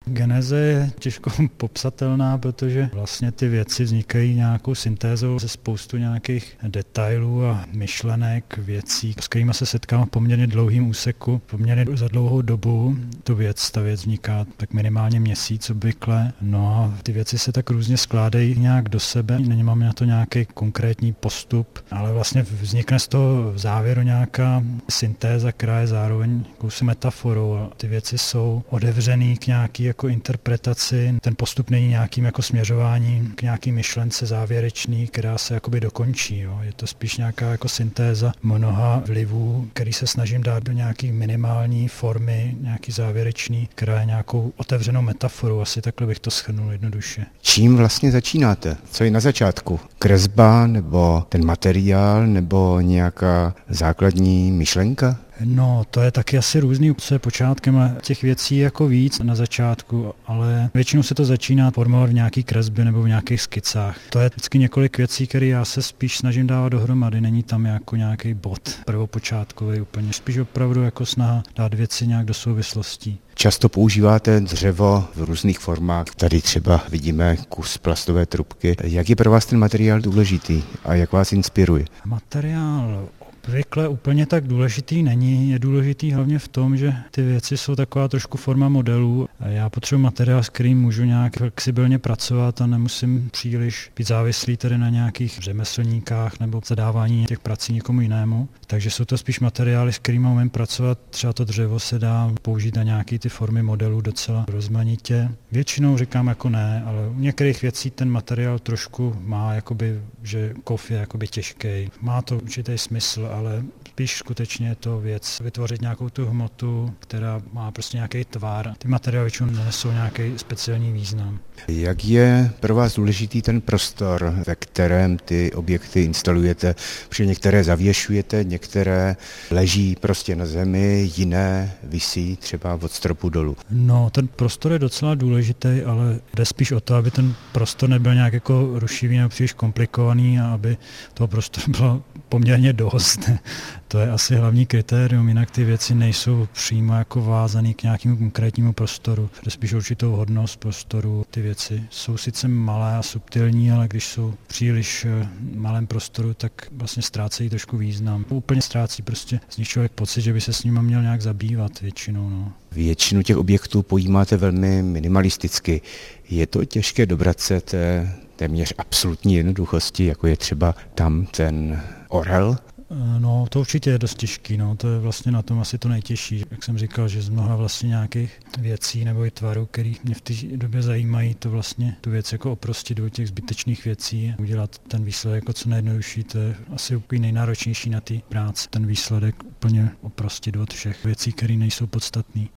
Geneze je těžko popsatelná, protože vlastně ty věci vznikají nějakou syntézou ze spoustu nějakých detailů a myšlenek, věcí, s kterými se setkám v poměrně dlouhým úseku, poměrně za dlouhou dobu. Ta věc vzniká tak minimálně měsíc obvykle. No a ty věci se tak různě skládají nějak do sebe. Nemám na to nějaký konkrétní postup, ale vlastně vznikne z toho v závěru nějaká syntéza, která je zároveň jakousi metaforou a ty věci jsou otevřený k nějaký jako interpretaci. Ten postup není nějakým jako směřováním k nějaký myšlence závěrečný, která se jakoby dokončí. Jo. Je to spíš nějaká jako syntéza mnoha vlivů, který se snažím dát do nějaký minimální formy, nějaký závěrečný, která je nějakou otevřenou metaforou. Asi takhle bych to shrnul jednoduše. Čím vlastně začínáte? Co je na začátku? Kresba nebo ten materiál nebo nějaká základní myšlenka? No, to je taky asi různý, co je počátkem a těch věcí jako víc na začátku, ale většinou se to začíná formovat v nějaký kresbě nebo v nějakých skicách. To je vždycky několik věcí, které já se spíš snažím dávat dohromady, není tam jako nějaký bod prvopočátkový úplně, spíš opravdu jako snaha dát věci nějak do souvislostí. Často používáte dřevo v různých formách. Tady třeba vidíme kus plastové trubky. Jak je pro vás ten materiál důležitý a jak vás inspiruje? Materiál obvykle úplně tak důležitý není. Je důležitý hlavně v tom, že ty věci jsou taková trošku forma modelů. Já potřebuji materiál, s kterým můžu nějak flexibilně pracovat a nemusím příliš být závislý tedy na nějakých řemeslníkách nebo zadávání těch prací někomu jinému. Takže jsou to spíš materiály, s kterými umím pracovat. Třeba to dřevo se dá použít na nějaké ty formy modelů docela rozmanitě. Většinou říkám jako ne, ale u některých věcí ten materiál trošku má, jakoby, že kov je jakoby těžký. Má to určitý smysl, ale spíš skutečně je to věc vytvořit nějakou tu hmotu, která má prostě nějaký tvar. Ty materiály většinou nesou nějaký speciální význam. Jak je pro vás důležitý ten prostor, ve kterém ty objekty instalujete? Protože některé zavěšujete, některé leží prostě na zemi, jiné visí třeba od stropu dolů. No, ten prostor je docela důležitý, ale jde spíš o to, aby ten prostor nebyl nějak jako rušivý nebo příliš komplikovaný a aby toho prostoru bylo poměrně dost. To je asi hlavní kritérium, jinak ty věci nejsou přímo jako vázané k nějakému konkrétnímu prostoru. Jde spíš určitou hodnost prostoru. Ty věci jsou sice malé a subtilní, ale když jsou příliš malém prostoru, tak vlastně ztrácejí trošku význam. Úplně ztrácí prostě z nich člověk pocit, že by se s nimi měl nějak zabývat většinou. No. Většinu těch objektů pojímáte velmi minimalisticky. Je to těžké dobrat se té téměř absolutní jednoduchosti, jako je třeba tam ten orel? No, to určitě je dost těžký, no, to je vlastně na tom asi to nejtěžší. Jak jsem říkal, že z mnoha vlastně nějakých věcí nebo i tvarů, který mě v té době zajímají, to vlastně tu věc jako oprostit do těch zbytečných věcí, udělat ten výsledek jako co nejjednodušší, to je asi úplně nejnáročnější na té práci. Ten výsledek úplně oprostit od všech věcí, které nejsou podstatné.